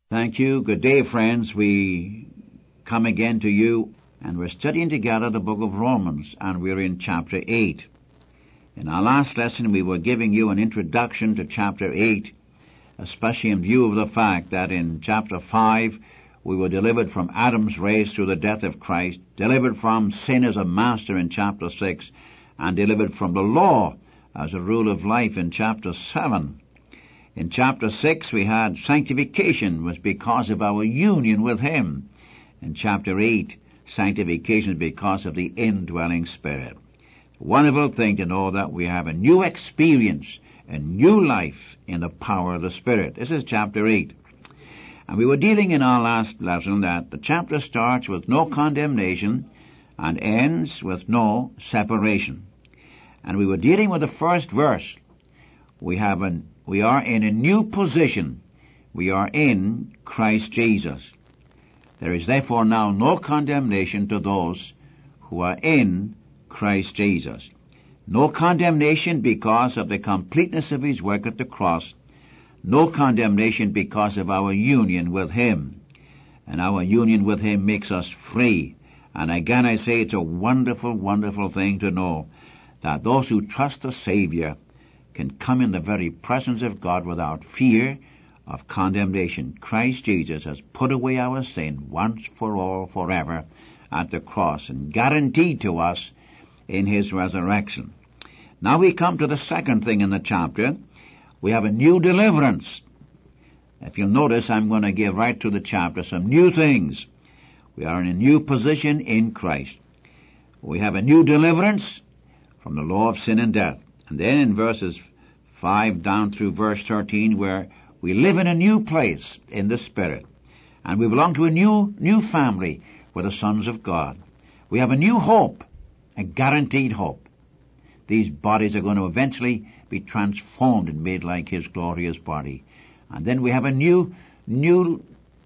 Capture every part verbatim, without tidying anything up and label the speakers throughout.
Speaker 1: Thank you. Good day, friends. We come again to you, and we're studying together the book of Romans, and we're in chapter eight. In our last lesson, we were giving you an introduction to chapter eight, especially in view of the fact that in chapter five, we were delivered from Adam's race through the death of Christ, delivered from sin as a master in chapter six, and delivered from the law as a rule of life in chapter seven. In chapter six, we had sanctification was because of our union with Him. In chapter eight, sanctification is because of the indwelling Spirit. Wonderful thing to know that we have a new experience, a new life in the power of the Spirit. This is chapter eight. And we were dealing in our last lesson that the chapter starts with no condemnation and ends with no separation. And we were dealing with the first verse. We have an We are in a new position. We are in Christ Jesus. There is therefore now no condemnation to those who are in Christ Jesus. No condemnation because of the completeness of His work at the cross. No condemnation because of our union with Him. And our union with Him makes us free. And again I say it's a wonderful, wonderful thing to know that those who trust the Savior can come in the very presence of God without fear of condemnation. Christ Jesus has put away our sin once for all forever at the cross and guaranteed to us in His resurrection. Now we come to the second thing in the chapter. We have a new deliverance. If you'll notice, I'm going to give right through the chapter some new things. We are in a new position in Christ. We have a new deliverance from the law of sin and death. And then in verses five down through verse thirteen, where we live in a new place in the Spirit. And we belong to a new, new family. We're the sons of God. We have a new hope, a guaranteed hope. These bodies are going to eventually be transformed and made like His glorious body. And then we have a new, new,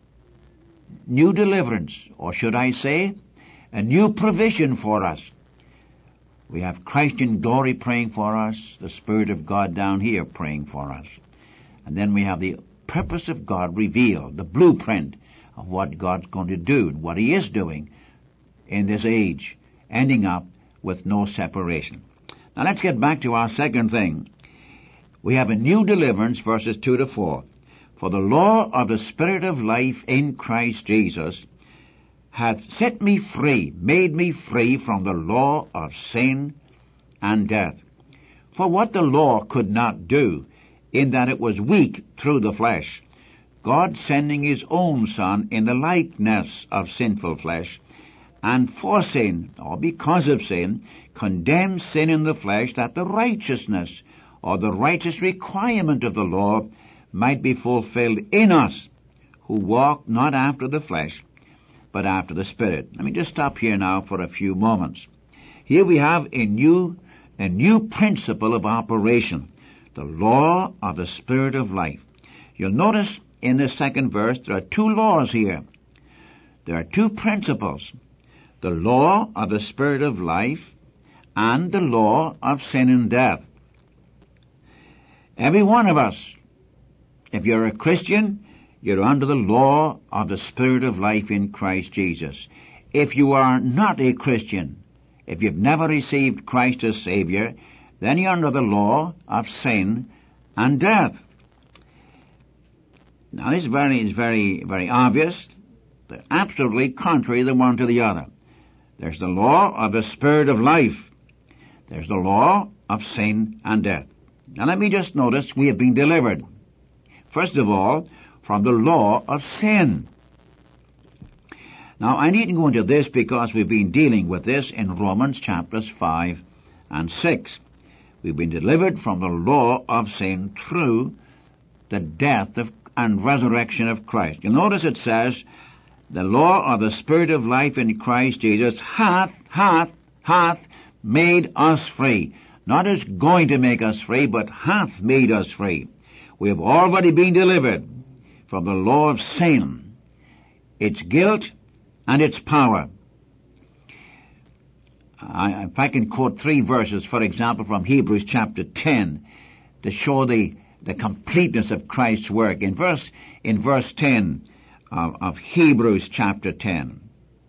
Speaker 1: new deliverance, or should I say, a new provision for us. We have Christ in glory praying for us, the Spirit of God down here praying for us. And then we have the purpose of God revealed, the blueprint of what God's going to do and what He is doing in this age, ending up with no separation. Now let's get back to our second thing. We have a new deliverance, verses two to four. For the law of the Spirit of life in Christ Jesus hath set me free, made me free from the law of sin and death. For what the law could not do, in that it was weak through the flesh, God sending His own Son in the likeness of sinful flesh, and for sin, or because of sin, condemned sin in the flesh, that the righteousness, or the righteous requirement of the law, might be fulfilled in us, who walk not after the flesh, but after the Spirit. Let me just stop here now for a few moments. Here we have a new, a new principle of operation, the law of the Spirit of life. You'll notice in the second verse there are two laws here. There are two principles, the law of the Spirit of life and the law of sin and death. Every one of us, if you're a Christian, you're under the law of the Spirit of life in Christ Jesus. If you are not a Christian, if you've never received Christ as Savior, then you're under the law of sin and death. Now this is very, is very, very obvious. They're absolutely contrary the one to the other. There's the law of the Spirit of life. There's the law of sin and death. Now let me just notice we have been delivered. First of all, from the law of sin. Now, I needn't go into this because we've been dealing with this in Romans chapters five and six. We've been delivered from the law of sin through the death of, and resurrection of Christ. You'll notice it says, the law of the Spirit of life in Christ Jesus hath, hath, hath made us free. Not is going to make us free, but hath made us free. We have already been delivered from the law of sin, its guilt, and its power. I, if I can quote three verses, for example, from Hebrews chapter ten, to show the, the completeness of Christ's work. In verse, in verse ten, of, of Hebrews chapter ten.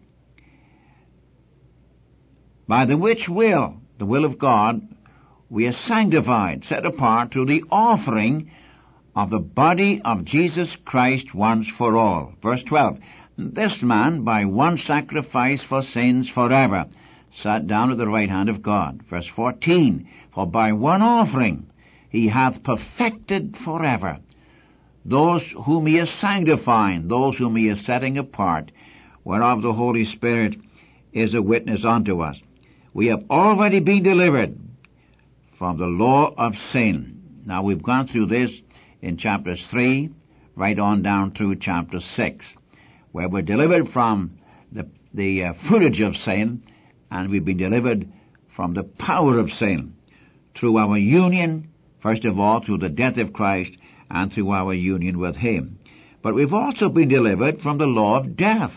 Speaker 1: By the which will, the will of God, we are sanctified, set apart through the offering of the body of Jesus Christ once for all. Verse twelve. This man, by one sacrifice for sins forever, sat down at the right hand of God. Verse fourteen. For by one offering he hath perfected forever those whom he is sanctifying, those whom he is setting apart, whereof the Holy Spirit is a witness unto us. We have already been delivered from the law of sin. Now we've gone through this in chapters three, right on down through chapter six, where we're delivered from the, the uh, fruitage of sin, and we've been delivered from the power of sin through our union, first of all, through the death of Christ, and through our union with Him. But we've also been delivered from the law of death.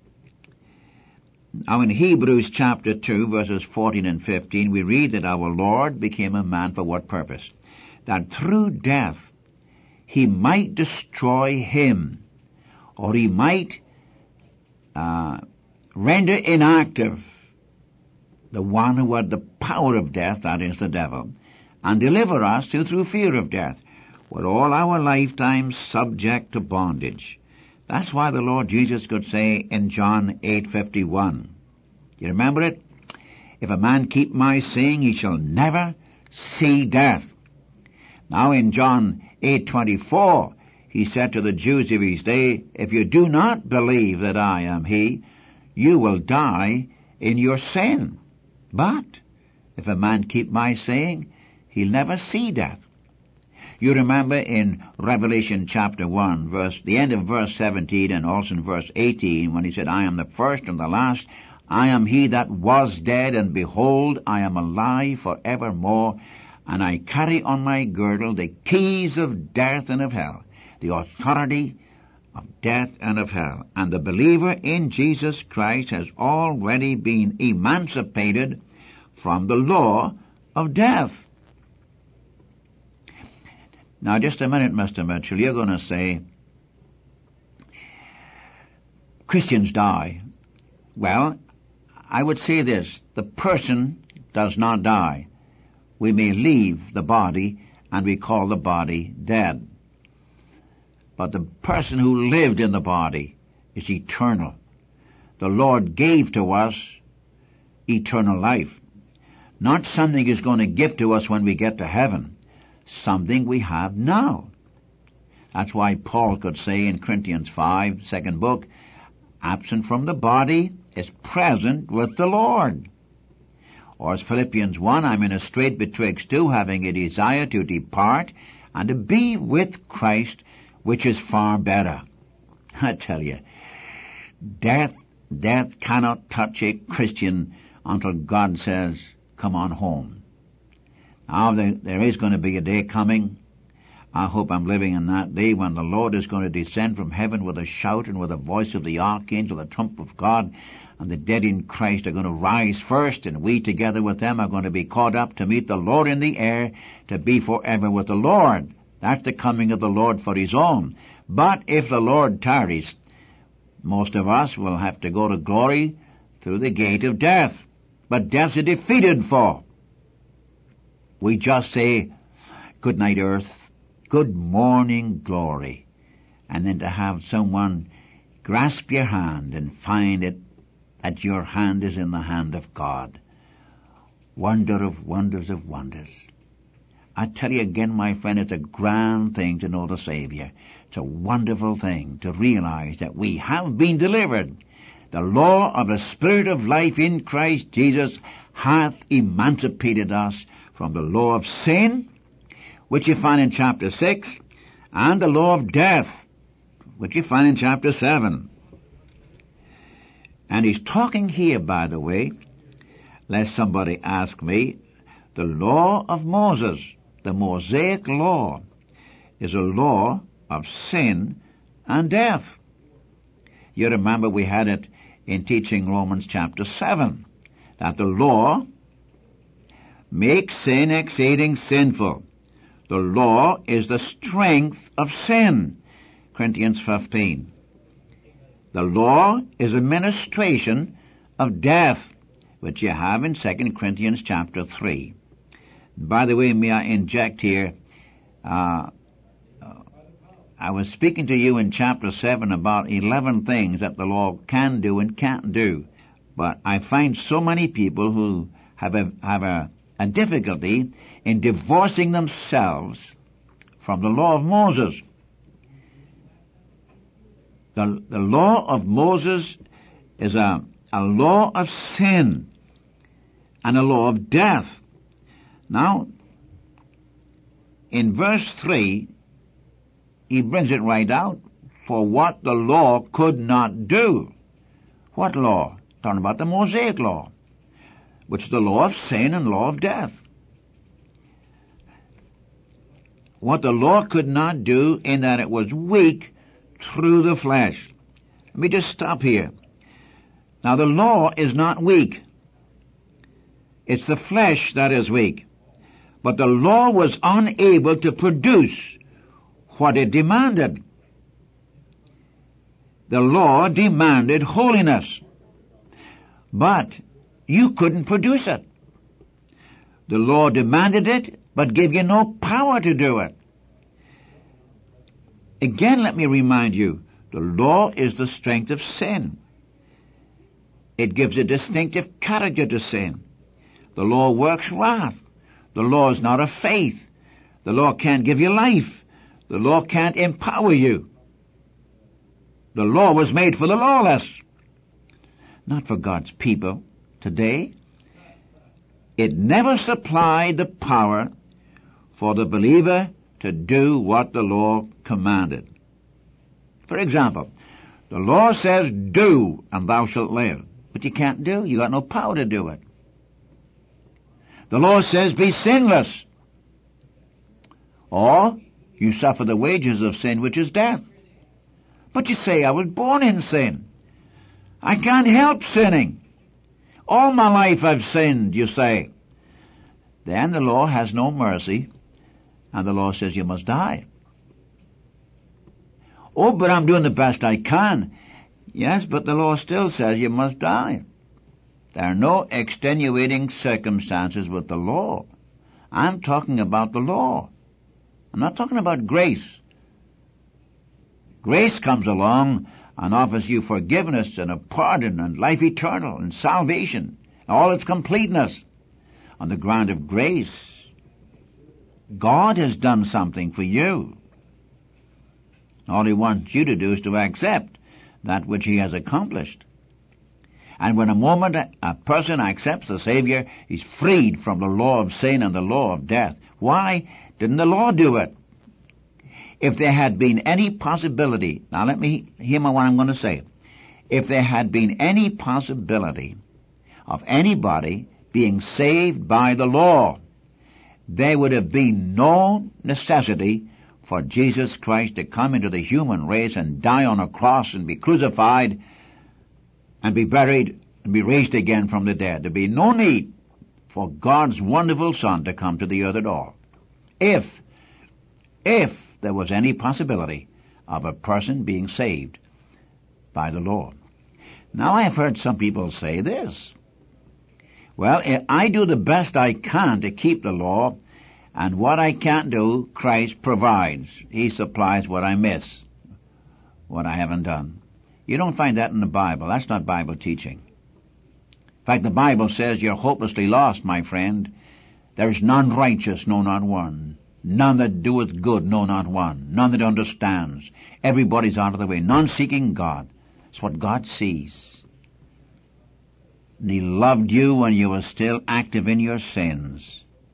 Speaker 1: Now in Hebrews chapter two, verses fourteen and fifteen, we read that our Lord became a man for what purpose? That through death He might destroy him, or He might uh, render inactive the one who had the power of death, that is the devil, and deliver us who through fear of death were all our lifetime subject to bondage. That's why the Lord Jesus could say in John eight fifty-one, you remember it? If a man keep my saying, he shall never see death. Now in John eight twenty-four, he said to the Jews of his day, if you do not believe that I am he, you will die in your sin. But if a man keep my saying, he'll never see death. You remember in Revelation chapter one, verse, the end of verse seventeen and also in verse eighteen, when he said, I am the first and the last, I am he that was dead, and behold, I am alive for evermore, and I carry on my girdle the keys of death and of hell, the authority of death and of hell. And the believer in Jesus Christ has already been emancipated from the law of death. Now, just a minute, Mister Mitchell. You're going to say, Christians die. Well, I would say this. The person does not die. We may leave the body, and we call the body dead. But the person who lived in the body is eternal. The Lord gave to us eternal life. Not something He's going to give to us when we get to heaven. Something we have now. That's why Paul could say in Corinthians five, second book, absent from the body is present with the Lord. Or as Philippians one, I'm in a strait betwixt two, having a desire to depart and to be with Christ, which is far better. I tell you, death, death cannot touch a Christian until God says, come on home. Now, there, there is going to be a day coming. I hope I'm living in that day when the Lord is going to descend from heaven with a shout and with the voice of the archangel, the trump of God, and the dead in Christ are going to rise first, and we together with them are going to be caught up to meet the Lord in the air, to be forever with the Lord. That's the coming of the Lord for His own. But if the Lord tarries, most of us will have to go to glory through the gate of death. But death's a defeated foe. We just say, good night, earth, good morning, glory. And then to have someone grasp your hand and find it that your hand is in the hand of God. Wonder of wonders of wonders. I tell you again, my friend, it's a grand thing to know the Savior. It's a wonderful thing to realize that we have been delivered. The law of the Spirit of life in Christ Jesus hath emancipated us from the law of sin, which you find in chapter six, and the law of death, which you find in chapter seven. And he's talking here, by the way, lest somebody ask me, the law of Moses, the Mosaic law, is a law of sin and death. You remember we had it in teaching Romans chapter seven, that the law makes sin exceeding sinful. The law is the strength of sin, Corinthians fifteen. The law is a ministration of death, which you have in Second Corinthians chapter three. By the way, may I inject here, uh, I was speaking to you in chapter seven about eleven things that the law can do and can't do. But I find so many people who have a, have a, a difficulty in divorcing themselves from the law of Moses. The, the law of Moses is a, a law of sin and a law of death. Now, in verse three, he brings it right out, for what the law could not do. What law? Talking about the Mosaic law, which is the law of sin and law of death. What the law could not do in that it was weak through the flesh. Let me just stop here. Now the law is not weak. It's the flesh that is weak. But the law was unable to produce what it demanded. The law demanded holiness, but you couldn't produce it. The law demanded it, but gave you no power to do it. Again, let me remind you, the law is the strength of sin. It gives a distinctive character to sin. The law works wrath. The law is not of faith. The law can't give you life. The law can't empower you. The law was made for the lawless, not for God's people today. It never supplied the power for the believer to do what the law commanded. For example, the law says, do, and thou shalt live. But you can't do. You got no power to do it. The law says, be sinless. Or, you suffer the wages of sin, which is death. But you say, I was born in sin. I can't help sinning. All my life I've sinned, you say. Then the law has no mercy, and the law says you must die. Oh, but I'm doing the best I can. Yes, but the law still says you must die. There are no extenuating circumstances with the law. I'm talking about the law. I'm not talking about grace. Grace comes along and offers you forgiveness and a pardon and life eternal and salvation, all its completeness. On the ground of grace, God has done something for you. All He wants you to do is to accept that which He has accomplished. And when a moment a person accepts the Savior, he's freed from the law of sin and the law of death. Why didn't the law do it? If there had been any possibility, now let me hear what I'm going to say. If there had been any possibility of anybody being saved by the law, there would have been no necessity for Jesus Christ to come into the human race and die on a cross and be crucified and be buried and be raised again from the dead. There'd be no need for God's wonderful Son to come to the earth at all. If, if there was any possibility of a person being saved by the law. Now I've heard some people say this. Well, I do the best I can to keep the law, and what I can't do, Christ provides. He supplies what I miss, what I haven't done. You don't find that in the Bible. That's not Bible teaching. In fact, the Bible says you're hopelessly lost, my friend. There's none righteous, no, not one. None that doeth good, no, not one. None that understands. Everybody's out of the way. None seeking God. It's what God sees. And He loved you when you were still active in your sins.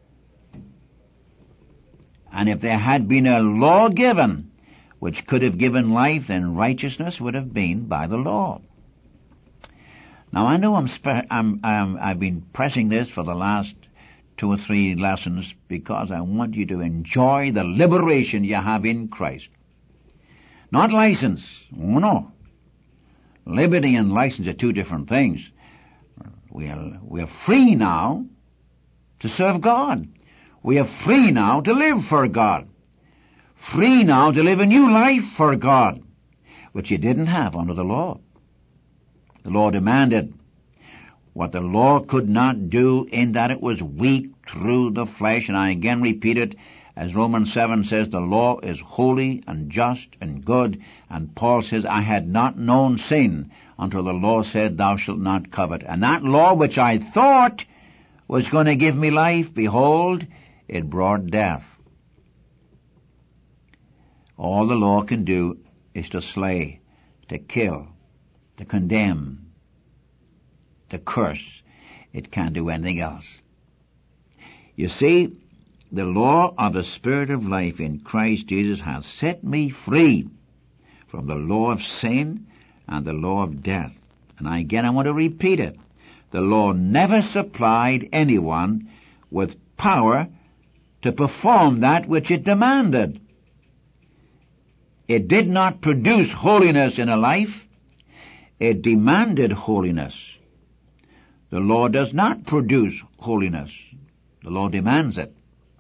Speaker 1: And if there had been a law given which could have given life, then righteousness would have been by the law. Now I know I'm, spe- I'm, I'm I've been pressing this for the last two or three lessons because I want you to enjoy the liberation you have in Christ. Not license. Oh no. Liberty and license are two different things. We are, we are free now to serve God. We are free now to live for God. Free now to live a new life for God, which you didn't have under the law. The law demanded what the law could not do, in that it was weak through the flesh. And I again repeat it, as Romans seven says, the law is holy and just and good. And Paul says, I had not known sin until the law said, thou shalt not covet. And that law which I thought was going to give me life, behold, it brought death. All the law can do is to slay, to kill, to condemn, to curse. It can't do anything else. You see, the law of the Spirit of life in Christ Jesus has set me free from the law of sin and the law of death. And I, again, I want to repeat it. The law never supplied anyone with power to perform that which it demanded. It did not produce holiness in a life. It demanded holiness. The law does not produce holiness. The law demands it.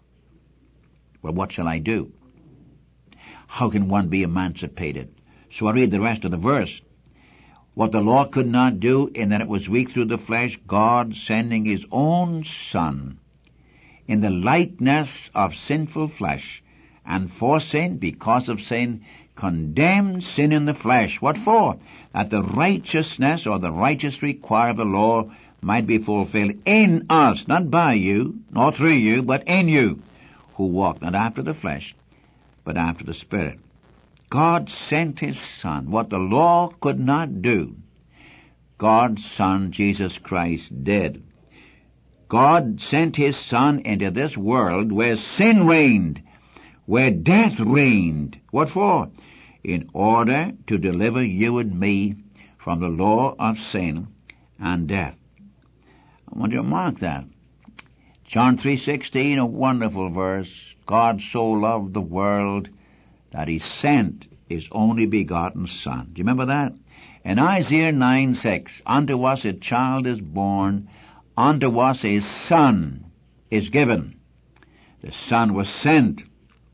Speaker 1: Well, what shall I do? How can one be emancipated? So I read the rest of the verse. What the law could not do, in that it was weak through the flesh, God sending his own Son in the likeness of sinful flesh, and for sin, because of sin, condemned sin in the flesh. What for? That the righteousness or the righteous require of the law might be fulfilled in us, not by you, nor through you, but in you, who walk not after the flesh, but after the Spirit. God sent his Son. What the law could not do, God's Son, Jesus Christ, did. God sent his Son into this world where sin reigned, where death reigned. What for? In order to deliver you and me from the law of sin and death. I want you to mark that. John three sixteen, a wonderful verse. God so loved the world that he sent his only begotten Son. Do you remember that? In Isaiah nine six, unto us a child is born, unto us a Son is given. The Son was sent.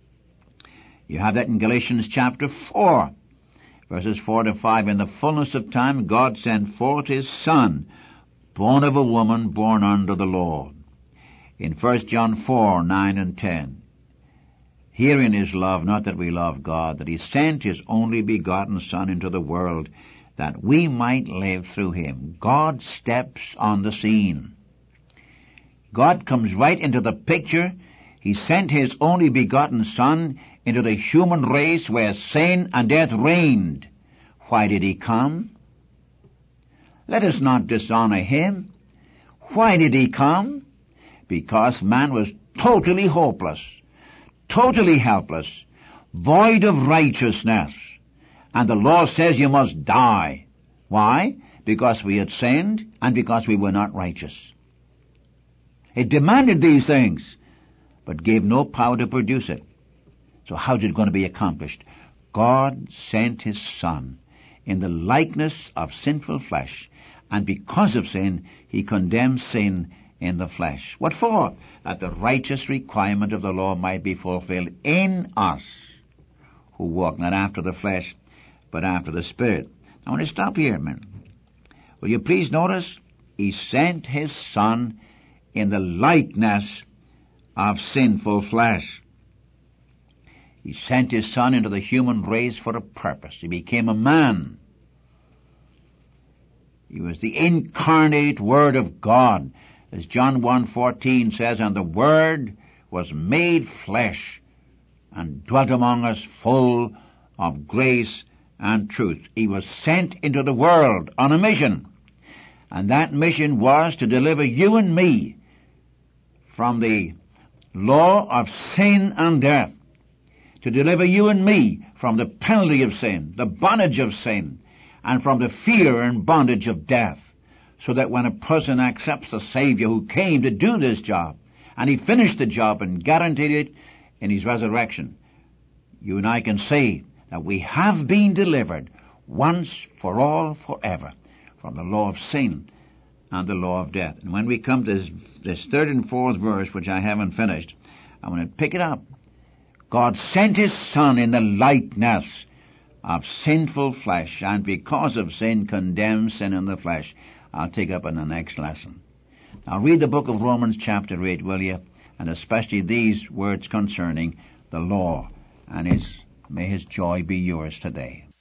Speaker 1: You have that in Galatians chapter four, verses four to five. In the fullness of time God sent forth his Son, born of a woman, born under the law. In First John four, nine and ten, herein is love, not that we love God, that he sent his only begotten Son into the world, that we might live through him. God steps on the scene. God comes right into the picture. He sent his only begotten Son into the human race where sin and death reigned. Why did he come? Let us not dishonor him. Why did he come? Because man was totally hopeless, totally helpless, void of righteousness. And the law says you must die. Why? Because we had sinned and because we were not righteous. It demanded these things, but gave no power to produce it. So how's it going to be accomplished? God sent his Son in the likeness of sinful flesh, and because of sin, he condemns sin in the flesh. What for? That the righteous requirement of the law might be fulfilled in us, who walk not after the flesh, but after the Spirit. I want to stop here a minute. Will you please notice? He sent his Son in the likeness of sinful flesh. He sent his Son into the human race for a purpose. He became a man. He was the incarnate Word of God. As John one fourteen says, and the Word was made flesh and dwelt among us full of grace and truth. He was sent into the world on a mission. And that mission was to deliver you and me from the law of sin and death. To deliver you and me from the penalty of sin, the bondage of sin, and from the fear and bondage of death. So that when a person accepts the Savior who came to do this job, and he finished the job and guaranteed it in his resurrection, you and I can say that we have been delivered once for all forever from the law of sin and the law of death. And when we come to this, this third and fourth verse, which I haven't finished, I'm going to pick it up. God sent his Son in the likeness of sinful flesh, and because of sin condemns sin in the flesh, I'll take up in the next lesson. Now read the book of Romans chapter eight, will you? And especially these words concerning the law. And his, may his joy be yours today.